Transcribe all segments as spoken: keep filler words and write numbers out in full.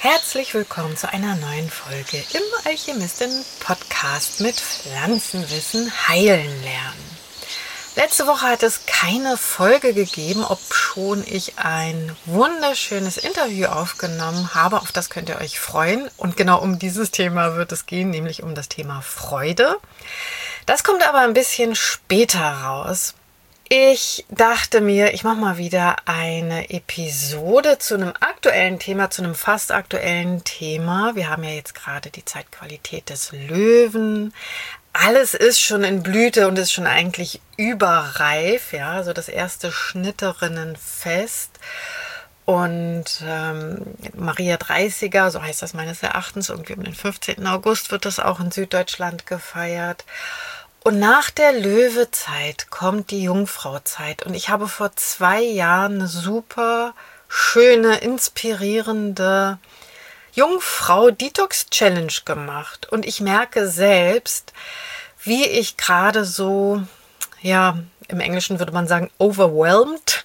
Herzlich willkommen zu einer neuen Folge im Alchemistin-Podcast mit Pflanzenwissen heilen lernen. Letzte Woche hat es keine Folge gegeben, obschon ich ein wunderschönes Interview aufgenommen habe. Auf das könnt ihr euch freuen. Und genau um dieses Thema wird es gehen, nämlich um das Thema Freude. Das kommt aber ein bisschen später raus. Ich dachte mir, ich mache mal wieder eine Episode zu einem aktuellen Thema, zu einem fast aktuellen Thema. Wir haben ja jetzt gerade die Zeitqualität des Löwen. Alles ist schon in Blüte und ist schon eigentlich überreif. Ja, so das erste Schnitterinnenfest. Und ähm, Maria dreißiger, so heißt das meines Erachtens, irgendwie um den fünfzehnten August wird das auch in Süddeutschland gefeiert. Und nach der Löwezeit kommt die Jungfrauzeit. Und ich habe vor zwei Jahren eine super schöne, inspirierende Jungfrau-Detox-Challenge gemacht. Und ich merke selbst, wie ich gerade so, ja, im Englischen würde man sagen, overwhelmed,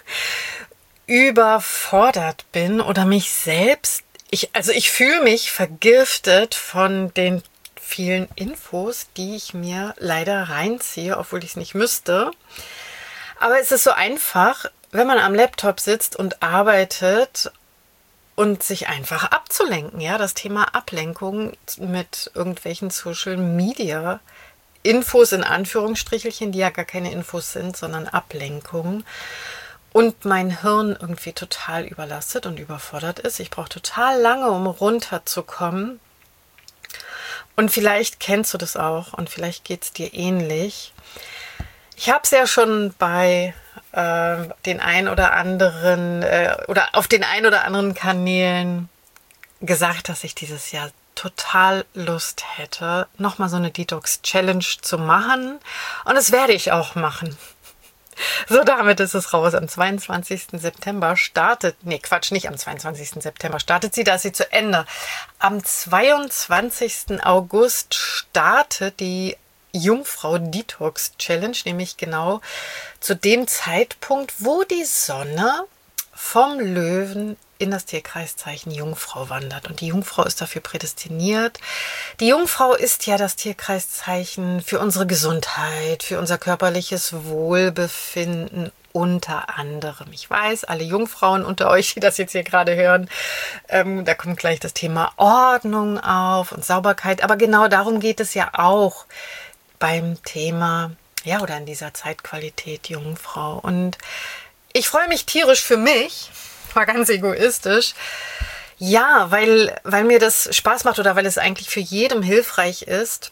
überfordert bin oder mich selbst, ich, also ich fühle mich vergiftet von den vielen Infos, die ich mir leider reinziehe, obwohl ich es nicht müsste. Aber es ist so einfach, wenn man am Laptop sitzt und arbeitet und sich einfach abzulenken. Ja, das Thema Ablenkung mit irgendwelchen Social Media Infos in Anführungsstrichelchen, die ja gar keine Infos sind, sondern Ablenkung. Und mein Hirn irgendwie total überlastet und überfordert ist. Ich brauche total lange, um runterzukommen. Und vielleicht kennst du das auch und vielleicht geht es dir ähnlich. Ich habe es ja schon bei äh, den ein oder anderen äh, oder auf den ein oder anderen Kanälen gesagt, dass ich dieses Jahr total Lust hätte, nochmal so eine Detox-Challenge zu machen. Und das werde ich auch machen. So, damit ist es raus. Am zweiundzwanzigsten September startet, nee, Quatsch, nicht am zweiundzwanzigsten September startet sie, da ist sie zu Ende. Am zweiundzwanzigsten August startet die Jungfrau Detox Challenge, nämlich genau zu dem Zeitpunkt, wo die Sonne vom Löwen in das Tierkreiszeichen Jungfrau wandert. Und die Jungfrau ist dafür prädestiniert. Die Jungfrau ist ja das Tierkreiszeichen für unsere Gesundheit, für unser körperliches Wohlbefinden unter anderem. Ich weiß, alle Jungfrauen unter euch, die das jetzt hier gerade hören, ähm, da kommt gleich das Thema Ordnung auf und Sauberkeit. Aber genau darum geht es ja auch beim Thema, ja, oder in dieser Zeitqualität Jungfrau. Und ich freue mich tierisch für mich, war ganz egoistisch. Ja, weil, weil mir das Spaß macht oder weil es eigentlich für jedem hilfreich ist,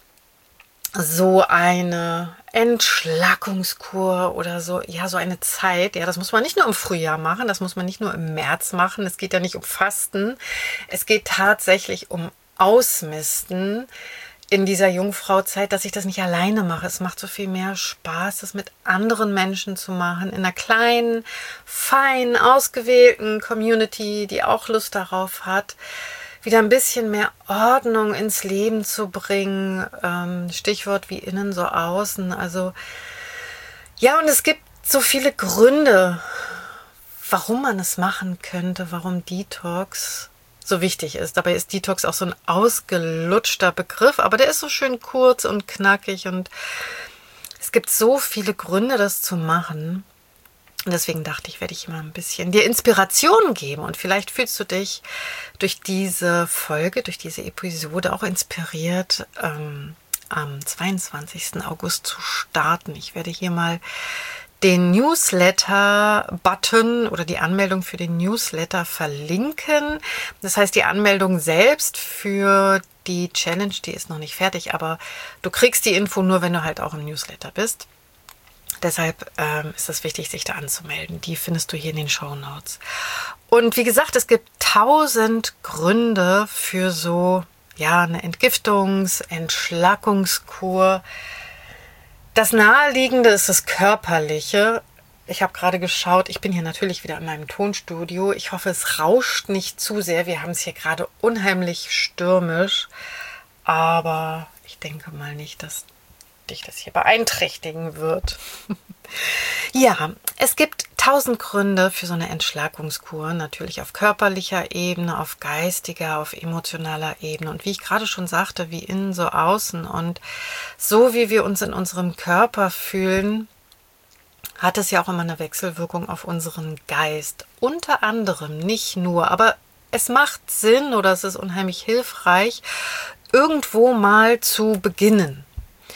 so eine Entschlackungskur oder so, ja, so eine Zeit, ja, das muss man nicht nur im Frühjahr machen, das muss man nicht nur im März machen, es geht ja nicht um Fasten, es geht tatsächlich um Ausmisten in dieser Jungfrauzeit, dass ich das nicht alleine mache. Es macht so viel mehr Spaß, das mit anderen Menschen zu machen, in einer kleinen, fein ausgewählten Community, die auch Lust darauf hat, wieder ein bisschen mehr Ordnung ins Leben zu bringen. Ähm, Stichwort wie innen, so außen. Also ja, und es gibt so viele Gründe, warum man es machen könnte, warum Detox so wichtig ist. Dabei ist Detox auch so ein ausgelutschter Begriff, aber der ist so schön kurz und knackig und es gibt so viele Gründe, das zu machen. Und deswegen dachte ich, werde ich mal ein bisschen dir Inspiration geben und vielleicht fühlst du dich durch diese Folge, durch diese Episode auch inspiriert, ähm, am zweiundzwanzigsten August zu starten. Ich werde hier mal den Newsletter-Button oder die Anmeldung für den Newsletter verlinken. Das heißt, die Anmeldung selbst für die Challenge, die ist noch nicht fertig, aber du kriegst die Info nur, wenn du halt auch im Newsletter bist. Deshalb ähm, ist es wichtig, sich da anzumelden. Die findest du hier in den Shownotes. Und wie gesagt, es gibt tausend Gründe für so, ja, eine Entgiftungs-, Entschlackungskur. Das Naheliegende ist das Körperliche. Ich habe gerade geschaut, ich bin hier natürlich wieder in meinem Tonstudio. Ich hoffe, es rauscht nicht zu sehr. Wir haben es hier gerade unheimlich stürmisch. Aber ich denke mal nicht, dass dich das hier beeinträchtigen wird. Ja, es gibt tausend Gründe für so eine Entschlackungskur, natürlich auf körperlicher Ebene, auf geistiger, auf emotionaler Ebene und wie ich gerade schon sagte, wie innen so außen und so wie wir uns in unserem Körper fühlen, hat es ja auch immer eine Wechselwirkung auf unseren Geist. Unter anderem, nicht nur, aber es macht Sinn oder es ist unheimlich hilfreich, irgendwo mal zu beginnen.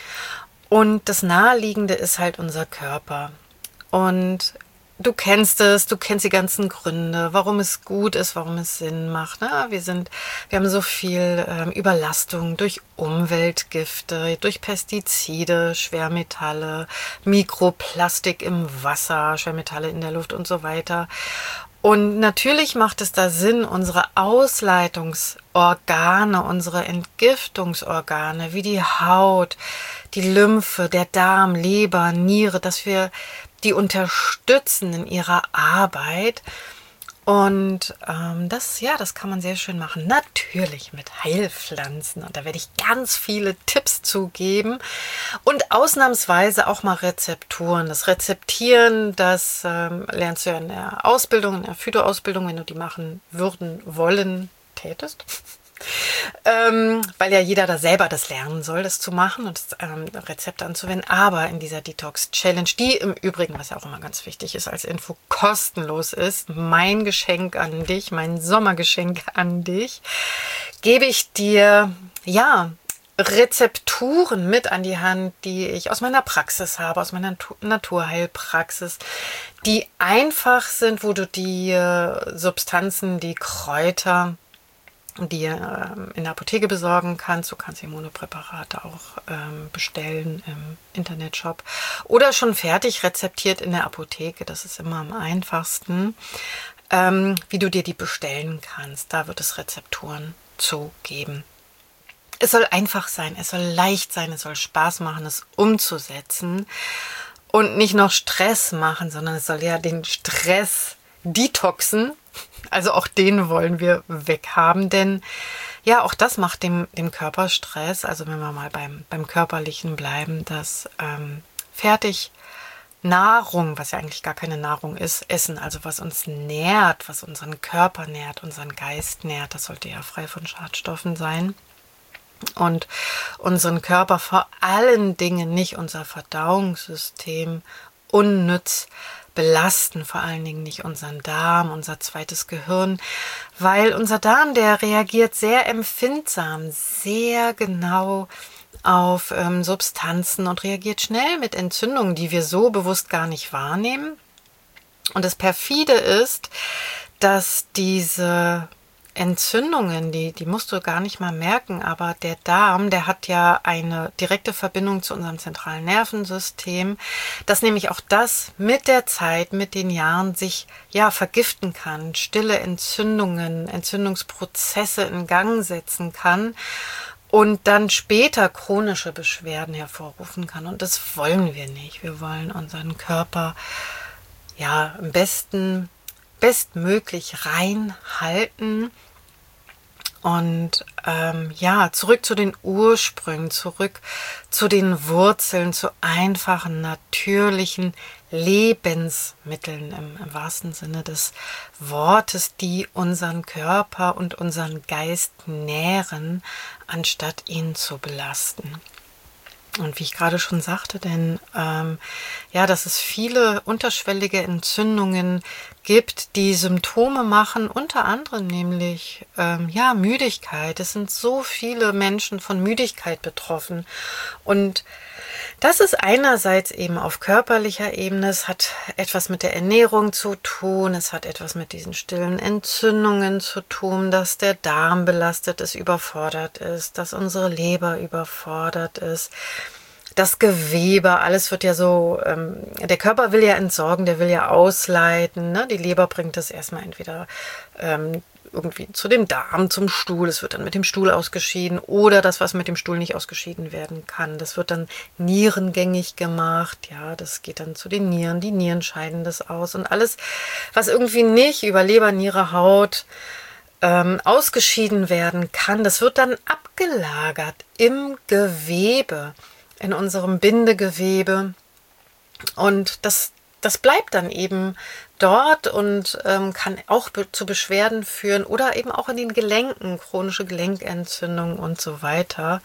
Und das Naheliegende ist halt unser Körper. Und du kennst es, du kennst die ganzen Gründe, warum es gut ist, warum es Sinn macht. Ne? Wir sind, wir haben so viel ähm, Überlastung durch Umweltgifte, durch Pestizide, Schwermetalle, Mikroplastik im Wasser, Schwermetalle in der Luft und so weiter. Und natürlich macht es da Sinn, unsere Ausleitungsorgane, unsere Entgiftungsorgane, wie die Haut, die Lymphe, der Darm, Leber, Niere, dass wir die unterstützen in ihrer Arbeit. Und ähm, das, ja, das kann man sehr schön machen. Natürlich mit Heilpflanzen. Und da werde ich ganz viele Tipps zugeben. Und ausnahmsweise auch mal Rezepturen. Das Rezeptieren, das ähm, lernst du ja in der Ausbildung, in der Phyto-Ausbildung, wenn du die machen würden, wollen, tätest. Ähm, weil ja jeder da selber das lernen soll, das zu machen und das ähm, Rezept anzuwenden. Aber in dieser Detox-Challenge, die im Übrigen, was ja auch immer ganz wichtig ist, als Info kostenlos ist, mein Geschenk an dich, mein Sommergeschenk an dich, gebe ich dir, ja, Rezepturen mit an die Hand, die ich aus meiner Praxis habe, aus meiner Naturheilpraxis, die einfach sind, wo du die äh, Substanzen, die Kräuter, die ähm, in der Apotheke besorgen kannst. Du kannst die Monopräparate auch ähm, bestellen im Internetshop oder schon fertig rezeptiert in der Apotheke. Das ist immer am einfachsten, ähm, wie du dir die bestellen kannst. Da wird es Rezepturen zu geben. Es soll einfach sein, es soll leicht sein, es soll Spaß machen, es umzusetzen und nicht noch Stress machen, sondern es soll ja den Stress detoxen. Also auch den wollen wir weghaben, denn ja, auch das macht dem, dem Körper Stress. Also wenn wir mal beim, beim Körperlichen bleiben, dass ähm, fertig Nahrung, was ja eigentlich gar keine Nahrung ist, Essen, also was uns nährt, was unseren Körper nährt, unseren Geist nährt, das sollte ja frei von Schadstoffen sein. Und unseren Körper, vor allen Dingen nicht unser Verdauungssystem, unnütz belasten, vor allen Dingen nicht unseren Darm, unser zweites Gehirn, weil unser Darm, der reagiert sehr empfindsam, sehr genau auf ähm, Substanzen und reagiert schnell mit Entzündungen, die wir so bewusst gar nicht wahrnehmen. Und das perfide ist, dass diese Entzündungen, die, die musst du gar nicht mal merken, aber der Darm, der hat ja eine direkte Verbindung zu unserem zentralen Nervensystem, dass nämlich auch das mit der Zeit, mit den Jahren sich ja vergiften kann, stille Entzündungen, Entzündungsprozesse in Gang setzen kann und dann später chronische Beschwerden hervorrufen kann. Und das wollen wir nicht. Wir wollen unseren Körper ja am besten bestmöglich rein halten und ähm, ja, zurück zu den Ursprüngen, zurück zu den Wurzeln, zu einfachen, natürlichen Lebensmitteln im, im wahrsten Sinne des Wortes, die unseren Körper und unseren Geist nähren, anstatt ihn zu belasten. Und wie ich gerade schon sagte, denn ähm, ja, dass es viele unterschwellige Entzündungen gibt, die Symptome machen, unter anderem nämlich ähm, ja Müdigkeit. Es sind so viele Menschen von Müdigkeit betroffen und das ist einerseits eben auf körperlicher Ebene, es hat etwas mit der Ernährung zu tun, es hat etwas mit diesen stillen Entzündungen zu tun, dass der Darm belastet ist, überfordert ist, dass unsere Leber überfordert ist, das Gewebe, alles wird ja so, ähm, der Körper will ja entsorgen, der will ja ausleiten, ne? Die Leber bringt das erstmal entweder ähm, irgendwie zu dem Darm, zum Stuhl, es wird dann mit dem Stuhl ausgeschieden oder das, was mit dem Stuhl nicht ausgeschieden werden kann, das wird dann nierengängig gemacht, ja, das geht dann zu den Nieren, die Nieren scheiden das aus und alles, was irgendwie nicht über Leber, Niere, Haut ähm, ausgeschieden werden kann, das wird dann abgelagert im Gewebe, in unserem Bindegewebe und das das bleibt dann eben dort und ähm, kann auch be- zu Beschwerden führen oder eben auch in den Gelenken, chronische Gelenkentzündung und so weiter.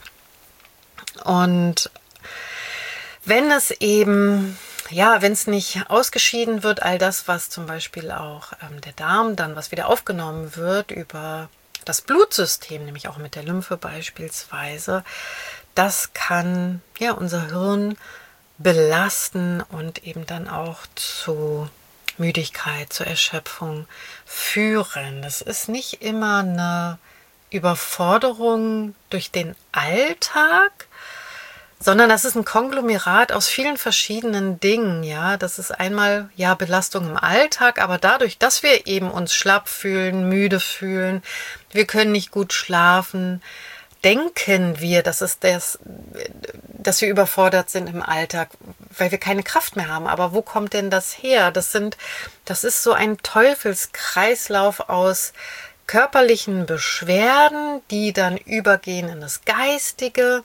Und wenn es eben, ja, wenn es nicht ausgeschieden wird, all das, was zum Beispiel auch ähm, der Darm dann, was wieder aufgenommen wird über das Blutsystem, nämlich auch mit der Lymphe beispielsweise, das kann ja unser Hirn belasten und eben dann auch zu Müdigkeit, zur Erschöpfung führen. Das ist nicht immer eine Überforderung durch den Alltag, sondern das ist ein Konglomerat aus vielen verschiedenen Dingen, ja. Das ist einmal, ja, Belastung im Alltag, aber dadurch, dass wir eben uns schlapp fühlen, müde fühlen, wir können nicht gut schlafen, denken wir, dass es das, dass wir überfordert sind im Alltag, weil wir keine Kraft mehr haben. Aber wo kommt denn das her? Das sind, das ist so ein Teufelskreislauf aus körperlichen Beschwerden, die dann übergehen in das Geistige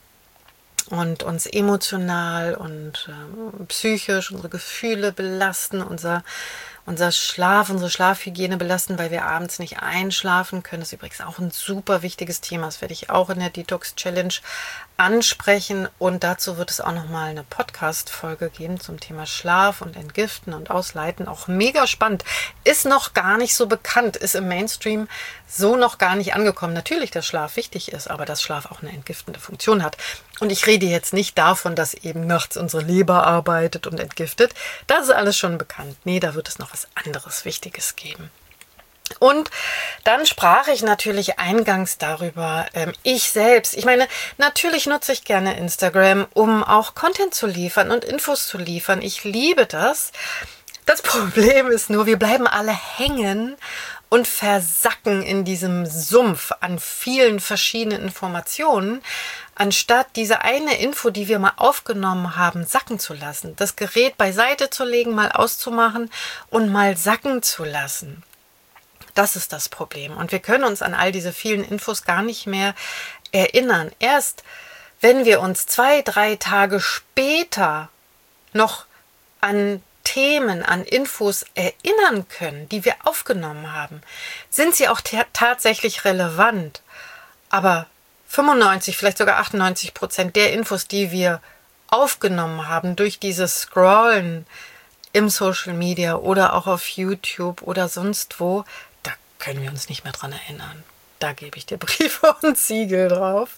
und uns emotional und äh, psychisch, unsere Gefühle belasten, unser, unser Schlaf, unsere Schlafhygiene belasten, weil wir abends nicht einschlafen können. Das ist übrigens auch ein super wichtiges Thema. Das werde ich auch in der Detox Challenge ansprechen. Und dazu wird es auch nochmal eine Podcast-Folge geben zum Thema Schlaf und Entgiften und Ausleiten. Auch mega spannend. Ist noch gar nicht so bekannt, ist im Mainstream so noch gar nicht angekommen. Natürlich, dass Schlaf wichtig ist, aber dass Schlaf auch eine entgiftende Funktion hat. Und ich rede jetzt nicht davon, dass eben nachts unsere Leber arbeitet und entgiftet. Das ist alles schon bekannt. Nee, da wird es noch was anderes Wichtiges geben. Und dann sprach ich natürlich eingangs darüber, ähm, ich selbst, ich meine, natürlich nutze ich gerne Instagram, um auch Content zu liefern und Infos zu liefern. Ich liebe das. Das Problem ist nur, wir bleiben alle hängen und versacken in diesem Sumpf an vielen verschiedenen Informationen, anstatt diese eine Info, die wir mal aufgenommen haben, sacken zu lassen. Das Gerät beiseite zu legen, mal auszumachen und mal sacken zu lassen. Das ist das Problem. Und wir können uns an all diese vielen Infos gar nicht mehr erinnern. Erst wenn wir uns zwei, drei Tage später noch an Themen, an Infos erinnern können, die wir aufgenommen haben, sind sie auch t- tatsächlich relevant. Aber fünfundneunzig, vielleicht sogar achtundneunzig Prozent der Infos, die wir aufgenommen haben durch dieses Scrollen im Social Media oder auch auf YouTube oder sonst wo, da können wir uns nicht mehr dran erinnern. Da gebe ich dir Briefe und Siegel drauf.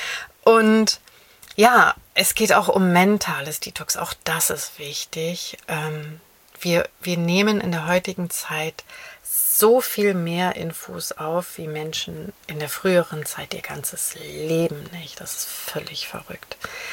Und ja, es geht auch um mentales Detox. Auch das ist wichtig. Ähm, wir, wir nehmen in der heutigen Zeit so viel mehr Infos auf, wie Menschen in der früheren Zeit ihr ganzes Leben nicht. Das ist völlig verrückt.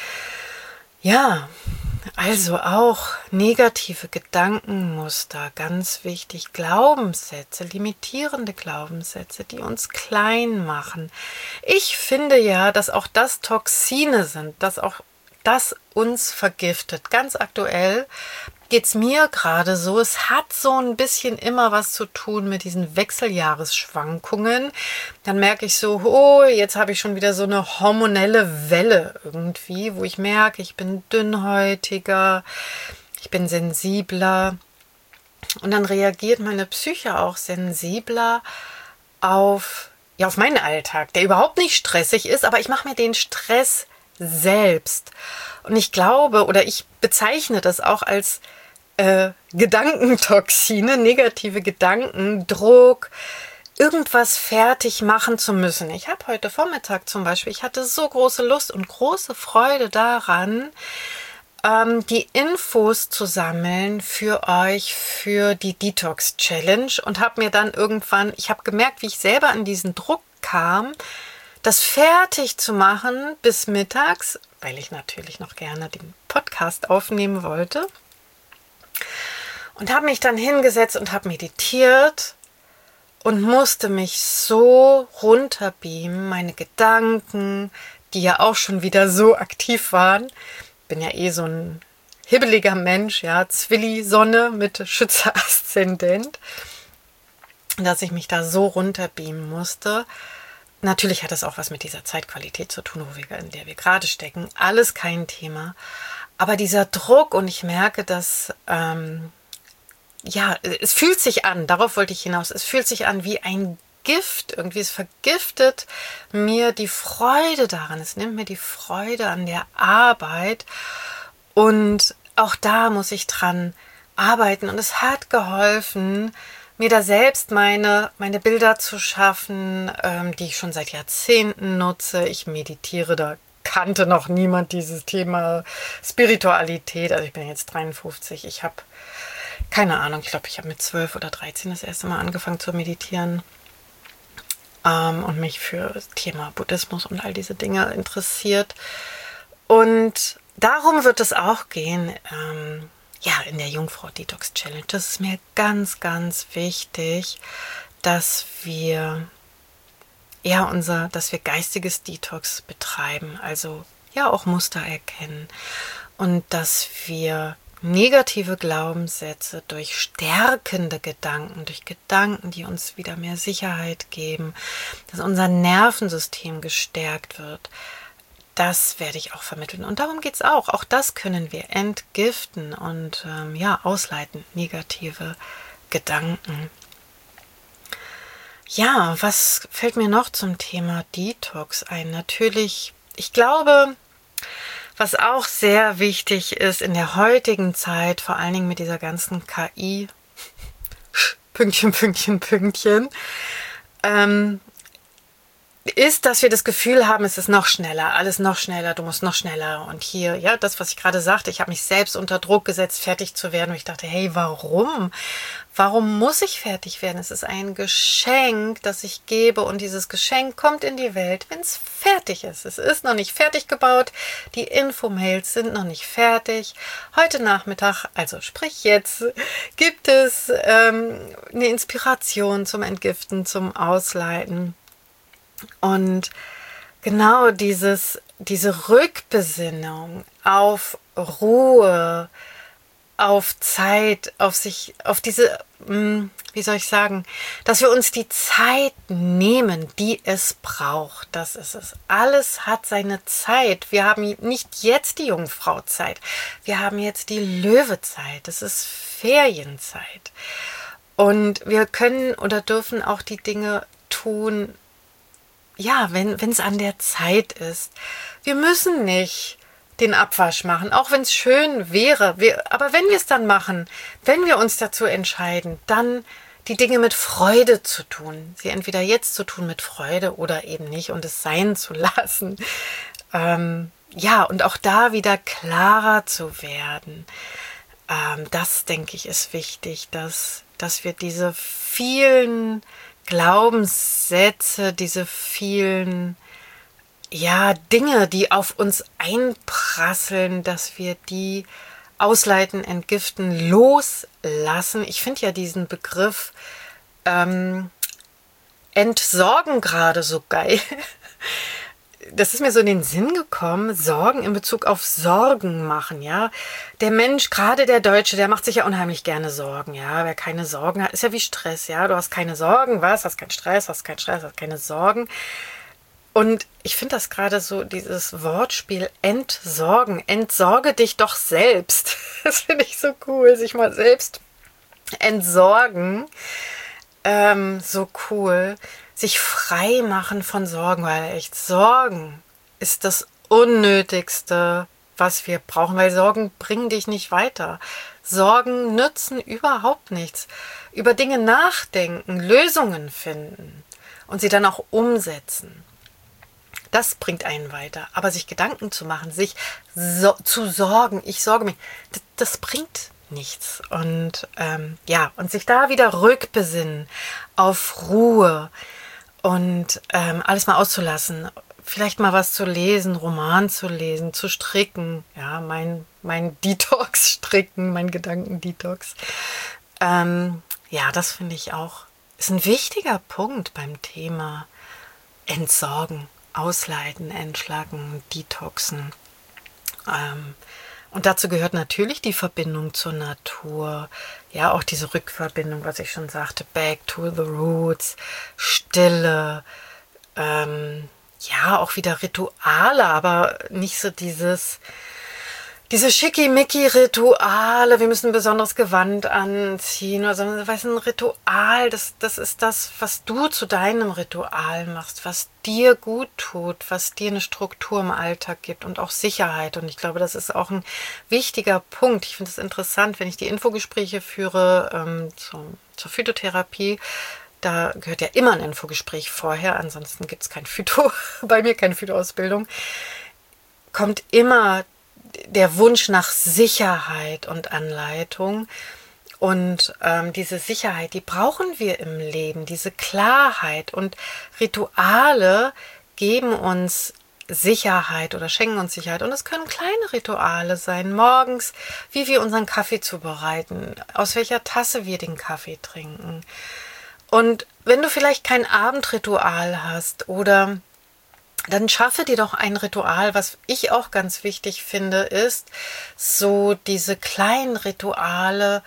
Ja, also auch negative Gedankenmuster, ganz wichtig, Glaubenssätze, limitierende Glaubenssätze, die uns klein machen. Ich finde ja, dass auch das Toxine sind, dass auch das uns vergiftet. Ganz aktuell geht es mir gerade so, es hat so ein bisschen immer was zu tun mit diesen Wechseljahresschwankungen. Dann merke ich so, oh, jetzt habe ich schon wieder so eine hormonelle Welle irgendwie, wo ich merke, ich bin dünnhäutiger, ich bin sensibler. Und dann reagiert meine Psyche auch sensibler auf, ja, auf meinen Alltag, der überhaupt nicht stressig ist, aber ich mache mir den Stress selbst. Und ich glaube, oder ich bezeichne das auch als äh, Gedankentoxine, negative Gedanken, Druck, irgendwas fertig machen zu müssen. Ich habe heute Vormittag zum Beispiel, ich hatte so große Lust und große Freude daran, ähm, die Infos zu sammeln für euch, für die Detox Challenge und habe mir dann irgendwann, ich habe gemerkt, wie ich selber an diesen Druck kam, das fertig zu machen bis mittags, weil ich natürlich noch gerne den Podcast aufnehmen wollte. Und habe mich dann hingesetzt und habe meditiert und musste mich so runterbeamen, meine Gedanken, die ja auch schon wieder so aktiv waren. Bin ja eh so ein hibbeliger Mensch, ja, Zwilli-Sonne mit Schütze-Aszendent, dass ich mich da so runterbeamen musste. Natürlich hat das auch was mit dieser Zeitqualität zu tun, wo wir, in der wir gerade stecken. Alles kein Thema. Aber dieser Druck, und ich merke, dass, ähm, ja, es fühlt sich an, darauf wollte ich hinaus, es fühlt sich an wie ein Gift, irgendwie, es vergiftet mir die Freude daran, es nimmt mir die Freude an der Arbeit, und auch da muss ich dran arbeiten, und es hat geholfen, mir da selbst meine, meine Bilder zu schaffen, ähm, die ich schon seit Jahrzehnten nutze. Ich meditiere, da kannte noch niemand dieses Thema Spiritualität. Also ich bin jetzt dreiundfünfzig, ich habe keine Ahnung, ich glaube, ich habe mit zwölf oder dreizehn das erste Mal angefangen zu meditieren ähm, und mich für das Thema Buddhismus und all diese Dinge interessiert. Und darum wird es auch gehen, ähm, ja, in der Jungfrau Detox Challenge. Das ist mir ganz, ganz wichtig, dass wir, ja, unser, dass wir geistiges Detox betreiben, also ja auch Muster erkennen, und dass wir negative Glaubenssätze durch stärkende Gedanken, durch Gedanken, die uns wieder mehr Sicherheit geben, dass unser Nervensystem gestärkt wird. Das werde ich auch vermitteln. Und darum geht es auch. Auch das können wir entgiften und ähm, ja, ausleiten, negative Gedanken. Ja, was fällt mir noch zum Thema Detox ein? Natürlich, ich glaube, was auch sehr wichtig ist in der heutigen Zeit, vor allen Dingen mit dieser ganzen K I, Pünktchen, Pünktchen, Pünktchen, ähm, ist, dass wir das Gefühl haben, es ist noch schneller, alles noch schneller, du musst noch schneller. Und hier, ja, das, was ich gerade sagte, ich habe mich selbst unter Druck gesetzt, fertig zu werden. Und ich dachte, hey, warum? Warum muss ich fertig werden? Es ist ein Geschenk, das ich gebe, und dieses Geschenk kommt in die Welt, wenn es fertig ist. Es ist noch nicht fertig gebaut, die Infomails sind noch nicht fertig. Heute Nachmittag, also sprich jetzt, gibt es ähm, eine Inspiration zum Entgiften, zum Ausleiten. Und genau dieses, diese Rückbesinnung auf Ruhe, auf Zeit, auf sich, auf diese, wie soll ich sagen, dass wir uns die Zeit nehmen, die es braucht. Das ist es. Alles hat seine Zeit. Wir haben nicht jetzt die Jungfrauzeit. Wir haben jetzt die Löwezeit. Das ist Ferienzeit. Und wir können oder dürfen auch die Dinge tun, ja, wenn wenn es an der Zeit ist. Wir müssen nicht den Abwasch machen, auch wenn es schön wäre. Wir, aber wenn wir es dann machen, wenn wir uns dazu entscheiden, dann die Dinge mit Freude zu tun. Sie entweder jetzt zu tun mit Freude oder eben nicht und es sein zu lassen. Ähm, ja, und auch da wieder klarer zu werden. Ähm, das, denke ich, ist wichtig, dass, dass wir diese vielen Glaubenssätze, diese vielen, ja, Dinge, die auf uns einprasseln, dass wir die ausleiten, entgiften, loslassen. Ich finde ja diesen Begriff ähm, entsorgen gerade so geil. Das ist mir so in den Sinn gekommen, Sorgen in Bezug auf Sorgen machen, ja. Der Mensch, gerade der Deutsche, der macht sich ja unheimlich gerne Sorgen, ja. Wer keine Sorgen hat, ist ja wie Stress, ja. Du hast keine Sorgen, was? Hast keinen Stress, hast keinen Stress, hast keine Sorgen. Und ich finde das gerade so, dieses Wortspiel entsorgen, entsorge dich doch selbst. Das finde ich so cool, sich mal selbst entsorgen. Ähm, so cool. Sich frei machen von Sorgen, weil echt Sorgen ist das Unnötigste, was wir brauchen, weil Sorgen bringen dich nicht weiter. Sorgen nützen überhaupt nichts. Über Dinge nachdenken, Lösungen finden und sie dann auch umsetzen. Das bringt einen weiter. Aber sich Gedanken zu machen, sich so, zu sorgen, ich sorge mich, das, das bringt nichts. Und ähm, ja, und sich da wieder rückbesinnen auf Ruhe und ähm, alles mal auszulassen. Vielleicht mal was zu lesen, Roman zu lesen, zu stricken. Ja, mein, mein Detox stricken, mein Gedankendetox. Ähm, ja, das finde ich auch, ist ein wichtiger Punkt beim Thema Entsorgen, Ausleiten, Entschlacken, Detoxen. Ähm, und dazu gehört natürlich die Verbindung zur Natur. Ja, auch diese Rückverbindung, was ich schon sagte, back to the roots, Stille, ähm, ja, auch wieder Rituale, aber nicht so dieses, diese Schickimicki-Rituale, wir müssen ein besonderes Gewand anziehen oder so, weißt du, ein Ritual, das, das ist das, was du zu deinem Ritual machst, was dir gut tut, was dir eine Struktur im Alltag gibt und auch Sicherheit. Und ich glaube, das ist auch ein wichtiger Punkt. Ich finde es interessant, wenn ich die Infogespräche führe ähm, zur, zur Phytotherapie. Da gehört ja immer ein Infogespräch vorher, ansonsten gibt es kein Phyto, bei mir keine Phyto-Ausbildung. Kommt immer der Wunsch nach Sicherheit und Anleitung. Und ähm, diese Sicherheit, die brauchen wir im Leben, diese Klarheit. Und Rituale geben uns Sicherheit oder schenken uns Sicherheit. Und es können kleine Rituale sein, morgens, wie wir unseren Kaffee zubereiten, aus welcher Tasse wir den Kaffee trinken. Und wenn du vielleicht kein Abendritual hast oder dann schaffe dir doch ein Ritual. Was ich auch ganz wichtig finde, ist so diese kleinen Rituale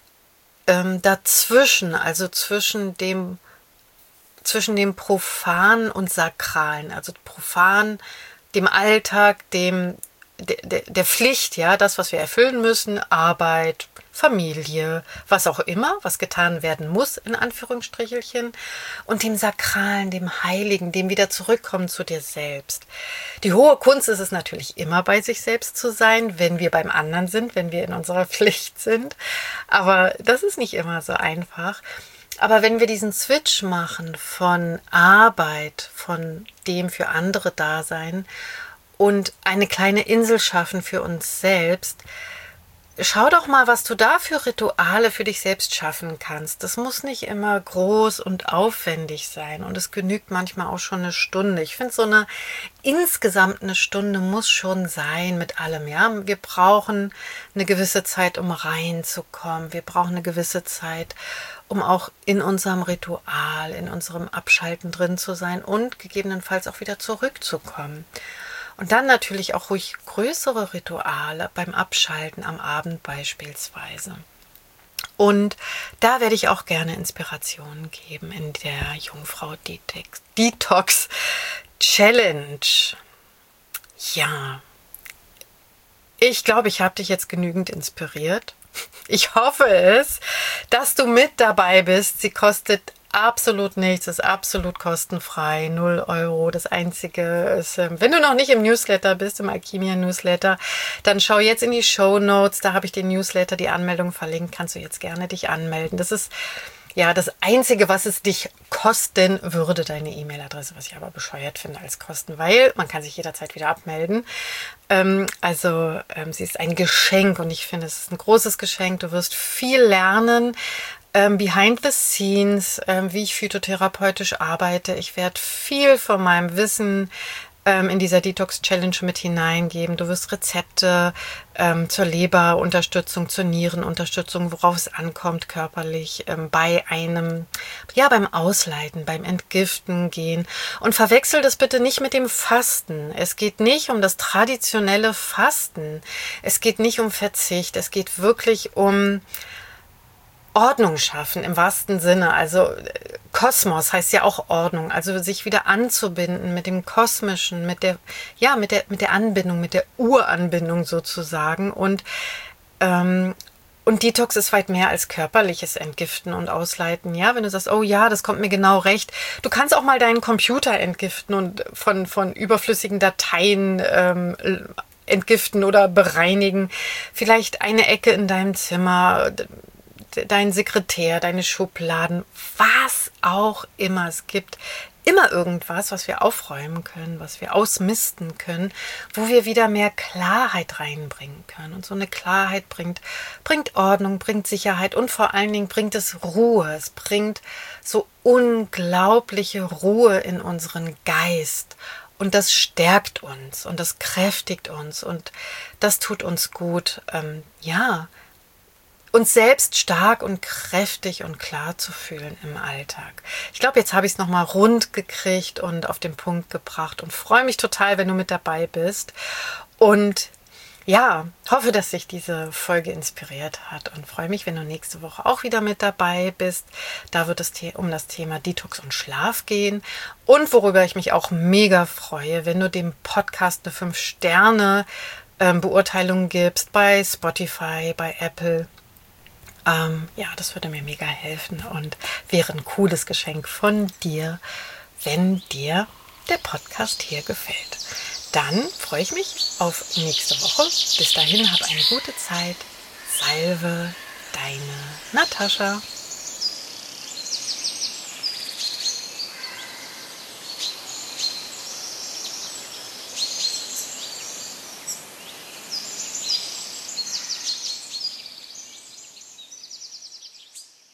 ähm, dazwischen, also zwischen dem, zwischen dem Profanen und Sakralen, also profan, dem Alltag, dem der, der, der Pflicht, ja, das, was wir erfüllen müssen, Arbeit, Familie, was auch immer, was getan werden muss, in Anführungsstrichelchen, und dem Sakralen, dem Heiligen, dem wieder zurückkommen zu dir selbst. Die hohe Kunst ist es natürlich immer, bei sich selbst zu sein, wenn wir beim anderen sind, wenn wir in unserer Pflicht sind, aber das ist nicht immer so einfach. Aber wenn wir diesen Switch machen von Arbeit, von dem für andere Dasein und eine kleine Insel schaffen für uns selbst, schau doch mal, was du da für Rituale für dich selbst schaffen kannst. Das muss nicht immer groß und aufwendig sein und es genügt manchmal auch schon eine Stunde. Ich finde, so eine insgesamt eine Stunde muss schon sein mit allem. Ja, wir brauchen eine gewisse Zeit, um reinzukommen. Wir brauchen eine gewisse Zeit, um auch in unserem Ritual, in unserem Abschalten drin zu sein und gegebenenfalls auch wieder zurückzukommen. Und dann natürlich auch ruhig größere Rituale beim Abschalten am Abend beispielsweise. Und da werde ich auch gerne Inspirationen geben in der Jungfrau Detox Challenge. Ja, ich glaube, ich habe dich jetzt genügend inspiriert. Ich hoffe es, dass du mit dabei bist. Sie kostet absolut nichts, ist absolut kostenfrei, null Euro. Das Einzige ist, wenn du noch nicht im Newsletter bist, im Alchemia Newsletter, dann schau jetzt in die Shownotes, da habe ich den Newsletter, die Anmeldung verlinkt, kannst du jetzt gerne dich anmelden. Das ist ja das Einzige, was es dich kosten würde, deine E-Mail-Adresse, was ich aber bescheuert finde als Kosten, weil man kann sich jederzeit wieder abmelden. Ähm, also ähm, sie ist ein Geschenk und ich finde, es ist ein großes Geschenk. Du wirst viel lernen, Ähm, behind the scenes, ähm, wie ich phytotherapeutisch arbeite. Ich werde viel von meinem Wissen ähm, in dieser Detox-Challenge mit hineingeben. Du wirst Rezepte ähm, zur Leberunterstützung, zur Nierenunterstützung, worauf es ankommt körperlich, ähm, bei einem, ja, beim Ausleiten, beim Entgiften gehen. Und verwechsel das bitte nicht mit dem Fasten. Es geht nicht um das traditionelle Fasten. Es geht nicht um Verzicht. Es geht wirklich um Ordnung schaffen im wahrsten Sinne, also Kosmos heißt ja auch Ordnung, also sich wieder anzubinden mit dem Kosmischen, mit der, ja, mit der, mit der Anbindung, mit der Uranbindung sozusagen und, ähm, und Detox ist weit mehr als körperliches Entgiften und Ausleiten, ja, wenn du sagst, oh ja, das kommt mir genau recht, du kannst auch mal deinen Computer entgiften und von, von überflüssigen Dateien ähm, entgiften oder bereinigen, vielleicht eine Ecke in deinem Zimmer, dein Sekretär, deine Schubladen, was auch immer. Es gibt immer irgendwas, was wir aufräumen können, was wir ausmisten können, wo wir wieder mehr Klarheit reinbringen können. Und so eine Klarheit bringt, bringt Ordnung, bringt Sicherheit und vor allen Dingen bringt es Ruhe. Es bringt so unglaubliche Ruhe in unseren Geist. Und das stärkt uns und das kräftigt uns und das tut uns gut. Ähm, ja, uns selbst stark und kräftig und klar zu fühlen im Alltag. Ich glaube, jetzt habe ich es nochmal rund gekriegt und auf den Punkt gebracht und freue mich total, wenn du mit dabei bist. Und ja, hoffe, dass sich diese Folge inspiriert hat und freue mich, wenn du nächste Woche auch wieder mit dabei bist. Da wird es um das Thema Detox und Schlaf gehen und worüber ich mich auch mega freue, wenn du dem Podcast eine fünf Sterne ähm, Beurteilungen gibst bei Spotify, bei Apple. Ähm, ja, das würde mir mega helfen und wäre ein cooles Geschenk von dir, wenn dir der Podcast hier gefällt. Dann freue ich mich auf nächste Woche. Bis dahin, hab eine gute Zeit. Salve, deine Natascha.